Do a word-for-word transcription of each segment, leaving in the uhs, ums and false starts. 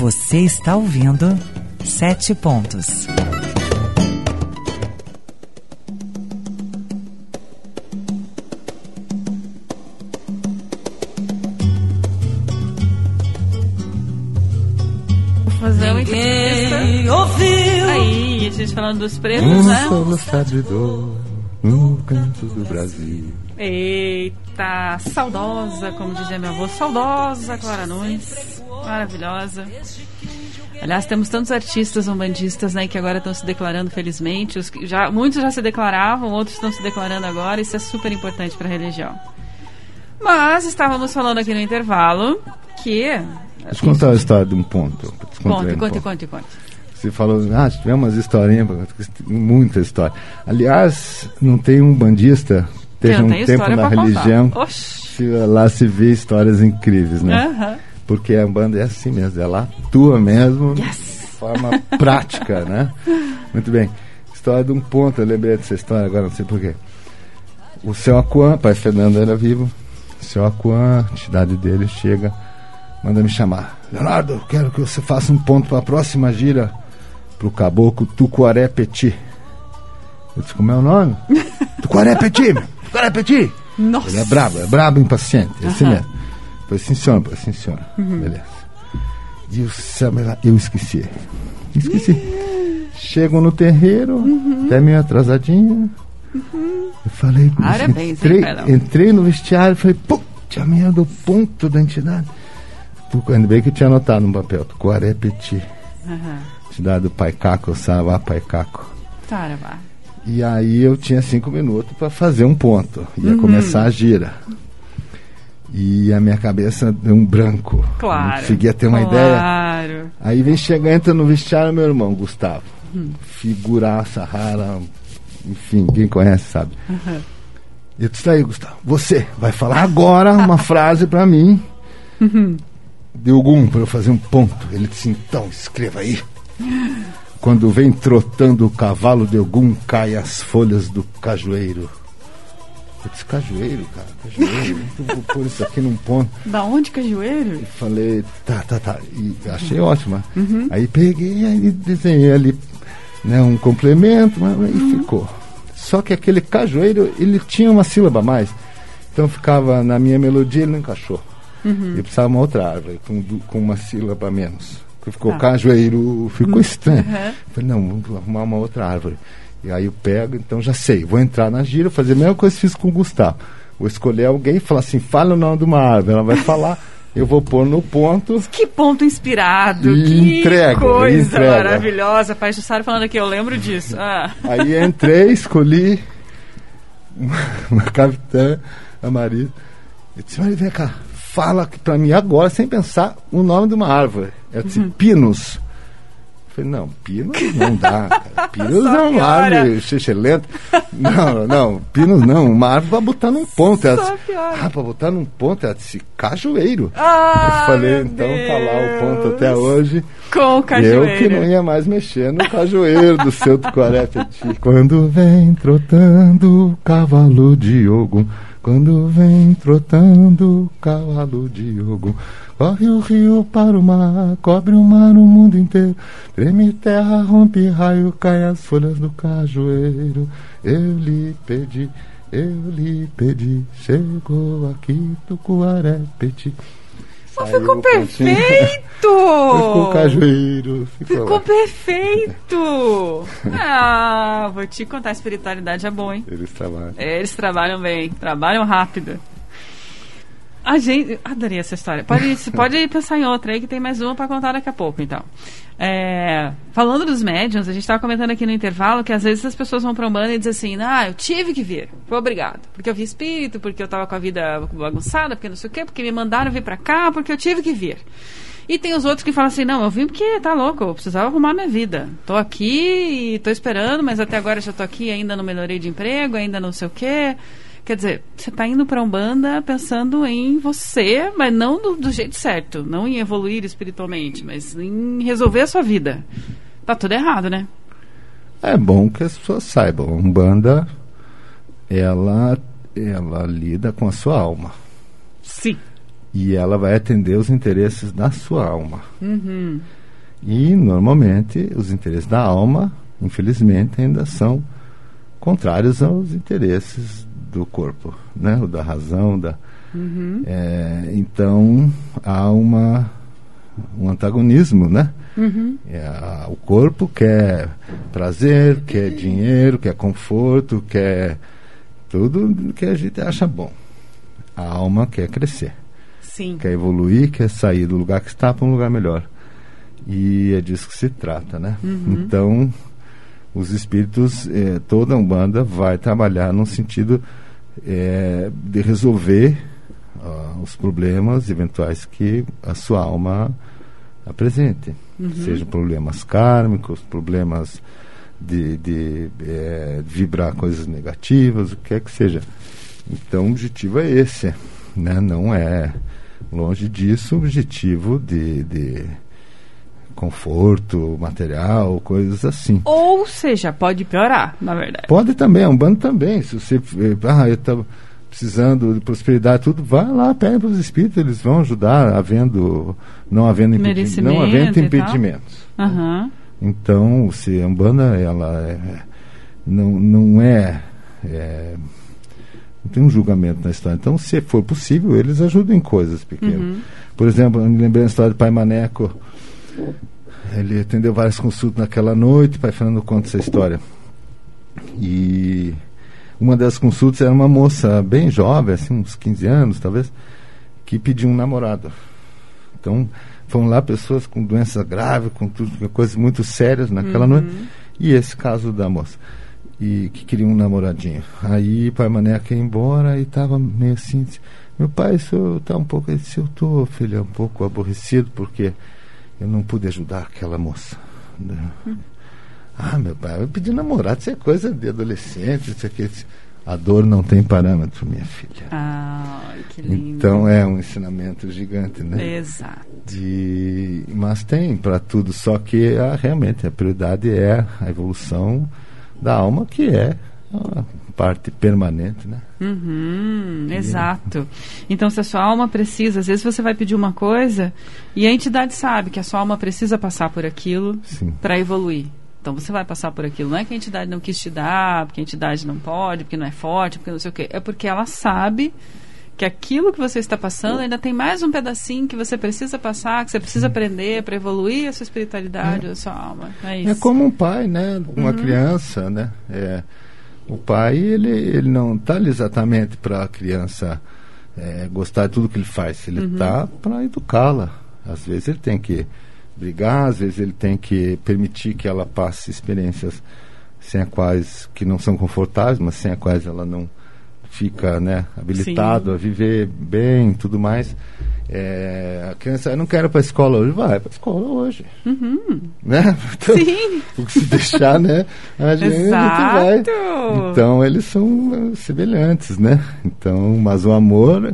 Você está ouvindo Sete Pontos. Fazer uma entrevista. Ouviu. Aí, a gente falando dos pretos, Um né? soluçado de dor no canto do Brasil. Eita, saudosa, como dizia minha avó, saudosa Clara Nunes, maravilhosa. Aliás, temos tantos artistas umbandistas, né, que agora estão se declarando, felizmente. Os que já, muitos já se declaravam, outros estão se declarando agora. Isso é super importante para a religião. Mas estávamos falando aqui no intervalo que... Deixa eu contar a história de um ponto. Conte, conte, conte, conte. Você falou, ah, tivemos umas historinhas, muita história. Aliás, não tem um bandista, teve um tempo na religião, se, lá se vê histórias incríveis, né? Uh-huh. Porque a banda é assim mesmo, ela atua mesmo yes. de forma prática, né? Muito bem. História de um ponto, eu lembrei dessa história agora, não sei porquê. O seu Aquan, pai Fernando era vivo, o seu Aquan, a entidade dele chega, manda me chamar. Leonardo, quero que você faça um ponto para a próxima gira pro caboclo Tucuaré Petit. Eu disse, como é o nome? Tucuaré Petit, meu. Tucuaré Petit. Nossa. Ele é brabo, é brabo, impaciente, é assim Uhum. mesmo. Foi sim, senhor, foi sim, senhor. Uhum. Beleza. E o Samuel, eu esqueci. Esqueci. Chego no terreiro, uhum. até meio atrasadinha. Uhum. Eu falei, parabéns, entrei, hein, entrei no vestiário e falei, puta merda, o ponto da entidade. Ainda bem que eu tinha anotado no papel, Tucuaré Petit. Uhum. Entidade do Pai Caco, Saravá Pai Caco. Saravá. E aí eu tinha cinco minutos para fazer um ponto. Ia uhum. começar a gira. E a minha cabeça deu um branco. Claro. Não conseguia ter uma claro. ideia. Aí vem chegar, entra no vestiário meu irmão, Gustavo. Uhum. Figuraça rara, enfim, quem conhece sabe. Uhum. E eu disse, aí, Gustavo, você vai falar agora uma frase para mim. Uhum. De algum, para eu fazer um ponto. Ele disse, então, escreva aí. Quando vem trotando o cavalo de Ogum, cai as folhas do cajueiro. Eu disse, cajueiro, cara, cajueiro. Então vou pôr isso aqui num ponto. Da onde cajueiro? E falei, tá, tá, tá. E achei ótima. Uhum. Aí peguei e desenhei ali, né, um complemento, mas, uhum. e ficou. Só que aquele cajueiro, ele tinha uma sílaba a mais. Então ficava na minha melodia, ele não encaixou. Uhum. Eu precisava de uma outra árvore, com, com uma sílaba a menos. Ficou ah. cajueiro, ficou uhum. estranho. Uhum. Falei, não, vamos arrumar uma outra árvore. E aí eu pego, então já sei, vou entrar na gira, fazer a mesma coisa que fiz com o Gustavo. Vou escolher alguém e falar assim, fala o nome de uma árvore. Ela vai falar, eu vou pôr no ponto. Que ponto inspirado, e que entrega, coisa entrega. maravilhosa. Pai Jussara falando aqui, eu lembro disso. Ah. Aí entrei, escolhi uma, uma capitã, a Marisa. Eu disse, Marisa, vem cá. Fala pra mim agora, sem pensar, o nome de uma árvore. Ela disse, uhum. Pinos. Eu falei, não, Pinos não dá, cara. Pinos é uma árvore xixelenta. Não, não, Pinos não. Uma árvore pra botar num ponto. Ela disse, ah, pra botar num ponto, ela disse, cajueiro. Ah, eu falei, então Deus. Tá lá o ponto até hoje. Com o cajueiro. Eu que não ia mais mexer no cajueiro do seu Tucuaré Petit. Quando vem trotando o cavalo de Ogum, quando vem trotando o cavalo de Ogum, corre o rio para o mar, cobre o mar o mundo inteiro, treme terra, rompe raio, cai as folhas do cajueiro. Eu lhe pedi, eu lhe pedi, chegou aqui Tucuaré Petit. Mas ficou perfeito! Ficou cajueiro. Ficou, ficou perfeito! Ah, vou te contar, a espiritualidade é boa, hein? Eles trabalham. Eles trabalham bem, trabalham rápido. A gente... Adorei essa história. Pode, pode pensar em outra aí, que tem mais uma para contar daqui a pouco, então. É, falando dos médiums, a gente estava comentando aqui no intervalo que às vezes as pessoas vão para um bando e dizem assim, ah, eu tive que vir, foi obrigado, porque eu vi espírito, porque eu estava com a vida bagunçada, porque não sei o quê, porque me mandaram vir para cá, porque eu tive que vir. E tem os outros que falam assim, não, eu vim porque tá louco, eu precisava arrumar minha vida. Tô aqui e tô esperando, mas até agora já tô aqui, ainda não melhorei de emprego, ainda não sei o quê. Quer dizer, você tá indo para Umbanda pensando em você, mas não do, do jeito certo. Não em evoluir espiritualmente, mas em resolver a sua vida. Tá tudo errado, né? É bom que as pessoas saibam. A Umbanda, ela, ela lida com a sua alma. Sim. E ela vai atender os interesses da sua alma. Uhum. E, normalmente, os interesses da alma, infelizmente, ainda são contrários aos interesses do corpo, né? O da razão, da... Uhum. É, então, há uma, um antagonismo, né? Uhum. É, a, o corpo quer prazer, quer dinheiro, quer conforto, quer tudo que a gente acha bom. A alma quer crescer. Sim. Quer evoluir, quer sair do lugar que está para um lugar melhor. E é disso que se trata, né? Uhum. Então, os espíritos, eh, toda a Umbanda vai trabalhar no sentido eh, de resolver uh, os problemas eventuais que a sua alma apresente. Uhum. Sejam problemas kármicos, problemas de, de eh, vibrar coisas negativas, o que quer que seja. Então, o objetivo é esse, né? Não é, longe disso, o objetivo de... de conforto, material, coisas assim. Ou seja, pode piorar, na verdade. Pode também, é um bando também. Se você, ah, eu estou precisando de prosperidade, tudo, vai lá, pede para os espíritos, eles vão ajudar, havendo, não havendo, impedi não havendo impedimentos. Uhum. Então, se a Umbanda, ela é, não, não é, é, não tem um julgamento na história. Então, se for possível, eles ajudam em coisas pequenas. Uhum. Por exemplo, eu me lembrei da história do Pai Maneco. Ele atendeu várias consultas naquela noite. Pai Fernando conta essa história. E uma das consultas era uma moça bem jovem, assim, uns quinze anos talvez, que pediu um namorado. Então foram lá pessoas com doença grave, com tudo, coisas muito sérias naquela uhum. noite. E esse caso da moça, e que queria um namoradinho. Aí Pai Maneco ia embora e estava meio assim, disse, meu pai, o senhor está um pouco... Ele disse, eu estou, filha, um pouco aborrecido porque eu não pude ajudar aquela moça. Hum. Ah, meu pai, eu pedi namorado, isso é coisa de adolescente, isso aqui. A dor não tem parâmetro, minha filha. Ah, que lindo. Então é um ensinamento gigante, né? Exato. De, mas tem para tudo, só que a, realmente a prioridade é a evolução da alma, que é a parte permanente, né? Uhum, exato. Então, se a sua alma precisa, às vezes você vai pedir uma coisa e a entidade sabe que a sua alma precisa passar por aquilo para evoluir. Então, você vai passar por aquilo. Não é que a entidade não quis te dar, porque a entidade não pode, porque não é forte, porque não sei o quê. É porque ela sabe que aquilo que você está passando ainda tem mais um pedacinho que você precisa passar, que você precisa aprender para evoluir a sua espiritualidade, é. a sua alma. É isso. É como um pai, né? Uma uhum. criança, né? É... O pai, ele, ele não está ali exatamente para a criança é, gostar de tudo que ele faz. Ele está uhum. para educá-la. Às vezes ele tem que brigar, às vezes ele tem que permitir que ela passe experiências sem as quais, que não são confortáveis, mas sem as quais ela não fica, né, habilitado Sim. a viver bem e tudo mais. É, a criança, eu não quero ir para a escola hoje, vai para a escola hoje. Uhum. Né? Então, Sim. Porque se deixar, né, a gente, a gente vai. Então, eles são semelhantes, né? Então, mas o amor,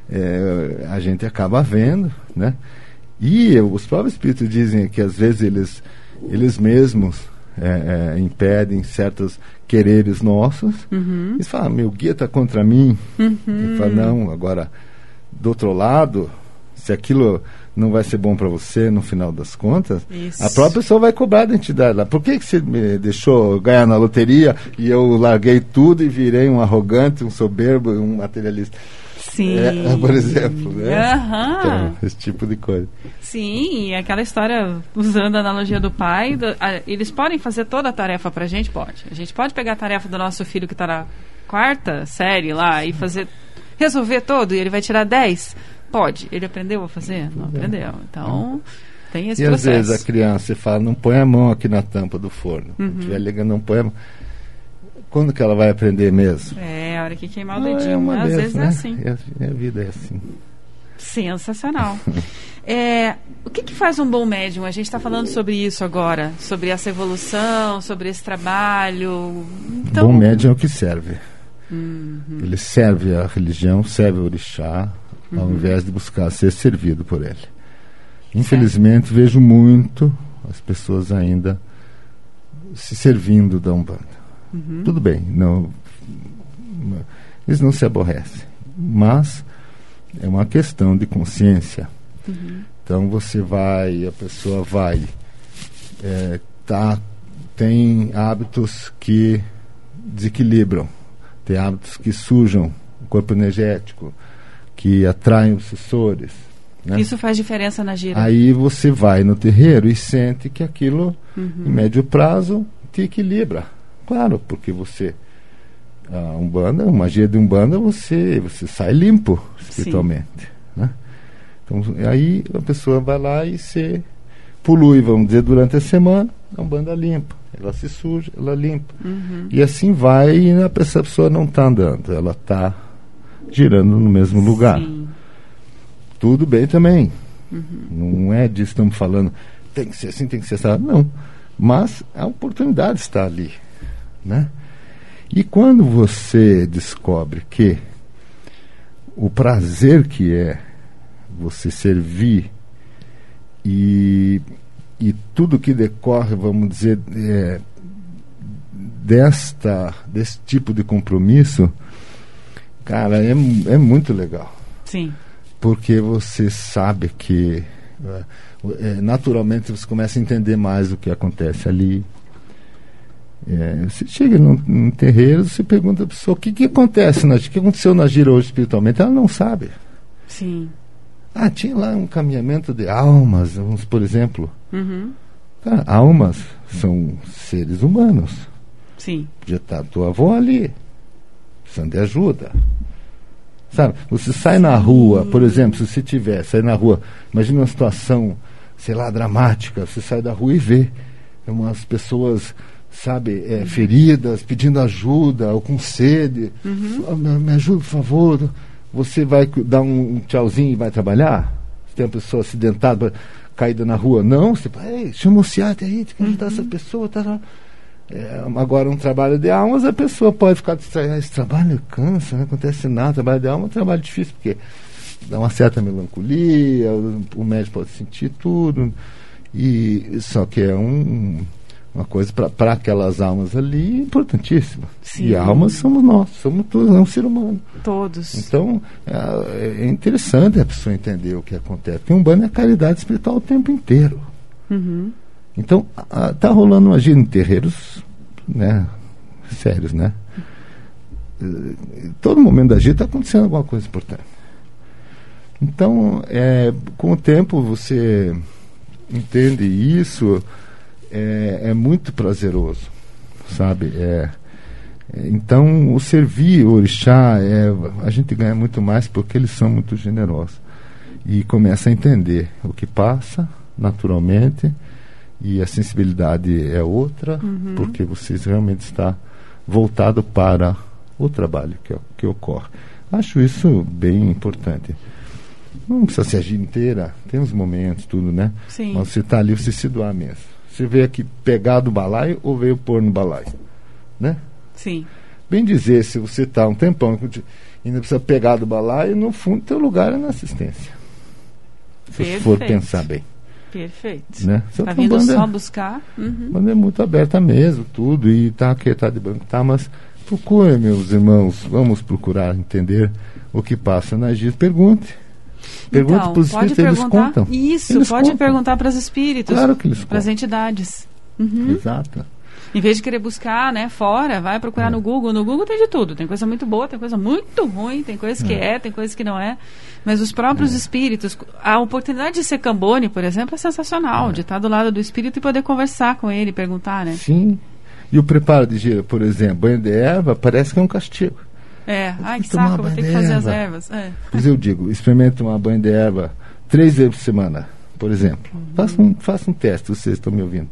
é, a gente acaba vendo, né? E os próprios espíritos dizem que às vezes eles, eles mesmos é, é, impedem certos quereres nossos. Uhum. Eles falam, meu guia está contra mim. Uhum. Ele fala, não, agora, do outro lado, se aquilo não vai ser bom para você no final das contas, Isso. a própria pessoa vai cobrar da entidade lá. Por que, que você me deixou ganhar na loteria e eu larguei tudo e virei um arrogante, um soberbo, um materialista? Sim. É, por exemplo, né? Uhum. Então, esse tipo de coisa. Sim, e aquela história, usando a analogia do pai, do, a, eles podem fazer toda a tarefa pra gente? Pode. A gente pode pegar a tarefa do nosso filho que tá na quarta série lá e fazer, resolver todo e ele vai tirar dez? Pode. Ele aprendeu a fazer? Não aprendeu. Então, tem esse e processo. E às vezes a criança fala, não põe a mão aqui na tampa do forno. Uhum. Se estiver ligando, não põe a mão. Quando que ela vai aprender mesmo? É, a hora que queimar o dedinho. Ah, é Às vez, vezes né? é assim. É, a vida é assim. Sensacional. é, o que, que faz um bom médium? A gente está falando sobre isso agora, sobre essa evolução, sobre esse trabalho. Então... Bom médium é o que serve. Uhum. Ele serve a religião, serve o orixá, uhum. ao invés de buscar ser servido por ele. Infelizmente, certo. Vejo muito as pessoas ainda se servindo da Umbanda. Uhum. Tudo bem, não, eles não se aborrecem, mas é uma questão de consciência. Uhum. Então você vai, a pessoa vai, é, tá, tem hábitos que desequilibram, tem hábitos que sujam o corpo energético, que atraem obsessores. Né? Isso faz diferença na gira. Aí você vai no terreiro e sente que aquilo, uhum. em médio prazo, te equilibra. Claro, porque você, a Umbanda, uma magia de Umbanda, você, você sai limpo espiritualmente. Né? Então, aí a pessoa vai lá e se polui, vamos dizer, durante a semana, a Umbanda limpa. Ela se suja, ela limpa. Uhum. E assim vai, e a pessoa, a pessoa não está andando, ela está girando no mesmo lugar. Sim. Tudo bem também. Uhum. Não é disso que estamos falando. Tem que ser assim, tem que ser assim. Não. Mas a oportunidade está ali. Né? E quando você descobre que o prazer que é você servir e, e tudo que decorre, vamos dizer, é, desta, desse tipo de compromisso, cara, é, é muito legal. Sim. Porque você sabe que é, naturalmente você começa a entender mais o que acontece ali. É, você chega num, num terreiro, você pergunta a pessoa o que, que acontece, na, o que aconteceu na gira hoje espiritualmente, ela não sabe. Sim. Ah, tinha lá um caminhamento de almas, vamos, por exemplo. Uhum. Cara, almas são seres humanos. Sim. Já está tua avó ali, precisando de ajuda. Sabe, você sai na rua, por exemplo, se você tiver, sai na rua, imagina uma situação, sei lá, dramática, você sai da rua e vê umas pessoas, sabe, é, feridas, pedindo ajuda, ou com sede, uhum. me, me ajuda, por favor. Você vai dar um, um tchauzinho e vai trabalhar? Se tem uma pessoa acidentada, caída na rua, não, você vai, chama o SEAT aí, tem que ajudar uhum. essa pessoa, tá lá. É, agora um trabalho de almas, a pessoa pode ficar distraída. Esse trabalho cansa, não acontece nada. Trabalho de alma é um trabalho difícil, porque dá uma certa melancolia, o, o médico pode sentir tudo, e só que é um, uma coisa para aquelas almas ali importantíssima. Sim. E almas somos nós, somos todos, é um ser humano. Todos. Então é, é interessante a pessoa entender o que acontece, porque Umbanda é caridade espiritual o tempo inteiro. Uhum. Então, está rolando uma gira em terreiros, né, sérios, né? Todo momento da gira está acontecendo alguma coisa importante. Então, é, com o tempo, você entende isso, é, é muito prazeroso, sabe? É, é, então, o servir o orixá, é, a gente ganha muito mais porque eles são muito generosos. E começa a entender o que passa, naturalmente, e a sensibilidade é outra, uhum. porque você realmente está voltado para o trabalho que, que ocorre. Acho isso bem importante. Não precisa ser a gira inteira, tem uns momentos, tudo, né? Sim. Mas você está ali, você se doar mesmo. Você veio aqui pegar do balaio ou veio pôr no balaio, né? Sim. Bem dizer, se você está um tempão e ainda precisa pegar do balaio, no fundo, teu lugar é na assistência. Se você for pensar bem. Perfeito. Né? Tá vindo banda, só buscar. Uhum. A banda é muito aberta mesmo, tudo, e tá aqui, tá de banco, tá, mas procure, meus irmãos, vamos procurar entender o que passa na gira. Pergunte. Pergunte então, para os espíritos, eles contam. Isso, eles pode contam. perguntar para os espíritos. Claro que eles contam. Para as entidades. Uhum. Exato. Em vez de querer buscar, né, fora, vai procurar é. no Google. No Google tem de tudo. Tem coisa muito boa, tem coisa muito ruim, tem coisa que é, é tem coisa que não é. Mas os próprios é. espíritos, a oportunidade de ser Cambone, por exemplo, é sensacional. É. De estar do lado do espírito e poder conversar com ele, perguntar, né? Sim. E o preparo de gira, por exemplo, banho de erva, parece que é um castigo. É. Ai, que saco, vou ter que fazer as ervas. É. Pois eu digo, experimente tomar banho de erva três vezes por semana, por exemplo. Uhum. Faça um, faça um teste, vocês estão me ouvindo.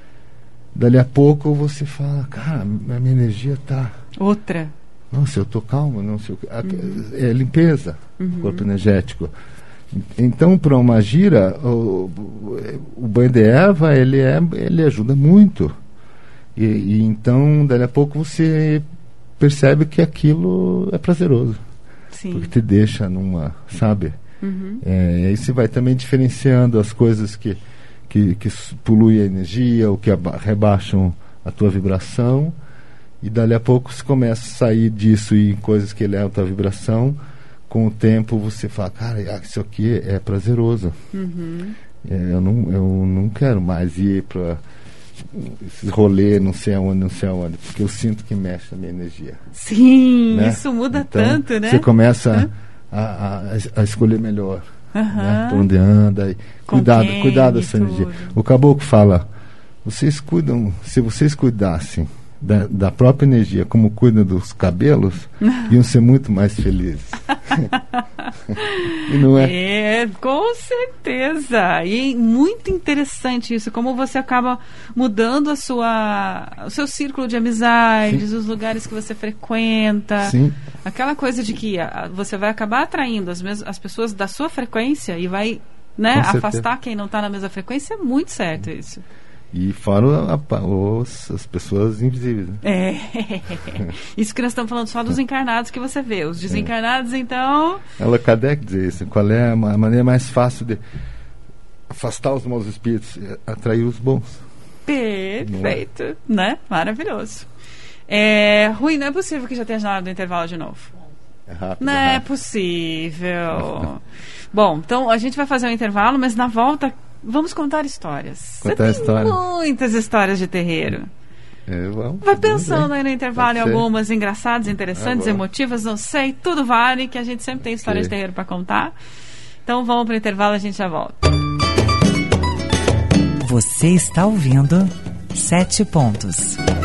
Dali a pouco você fala, cara, a minha energia está... Outra. Nossa, eu estou calmo, não sei o que. Uhum. É limpeza, uhum. corpo energético. Então, para uma gira, o, o banho de erva, ele, é, ele ajuda muito. E, e então, dali a pouco você percebe que aquilo é prazeroso. Sim. Porque te deixa numa, sabe? Uhum. É, e aí você vai também diferenciando as coisas que... Que, que poluem a energia ou que aba- rebaixam a tua vibração, e dali a pouco você começa a sair disso e em coisas que elevam a tua vibração, com o tempo você fala, cara, isso aqui é prazeroso. Uhum. É, eu, não, eu não quero mais ir para esse rolê, não sei aonde, não sei aonde, porque eu sinto que mexe a minha energia. Sim, né? isso muda então, tanto, né? Você começa a, a, a escolher melhor, uhum. né? Por onde anda, e cuidado, quem, cuidado e dessa tudo. energia. O caboclo fala, vocês cuidam, se vocês cuidassem da, da própria energia como cuidam dos cabelos, iam ser muito mais felizes. E não é? É, com certeza. E muito interessante isso, como você acaba mudando a sua, o seu círculo de amizades, Sim. os lugares que você frequenta. Sim. Aquela coisa de que a, você vai acabar atraindo as, mes- as pessoas da sua frequência e vai, né, afastar quem não está na mesma frequência. É muito certo isso. E fora a, a, os, as pessoas invisíveis. Né? É. Isso que nós estamos falando só dos encarnados que você vê. Os desencarnados, é. então... Allan Kardec diz isso. Qual é a maneira mais fácil de afastar os maus espíritos? Atrair os bons. Perfeito. É? Né? Maravilhoso. É, Rui, não é possível que já tenha na hora do intervalo de novo. É rápido. Não é, é possível. Bom, então a gente vai fazer um intervalo, mas na volta... Vamos contar histórias. Contar Você tem história. muitas histórias de terreiro. É, vamos, vai pensando aí no intervalo em Pode algumas ser. engraçadas, interessantes, é emotivas, não sei. Tudo vale, que a gente sempre tem histórias okay. de terreiro para contar. Então vamos para o intervalo e a gente já volta. Você está ouvindo Sete Pontos.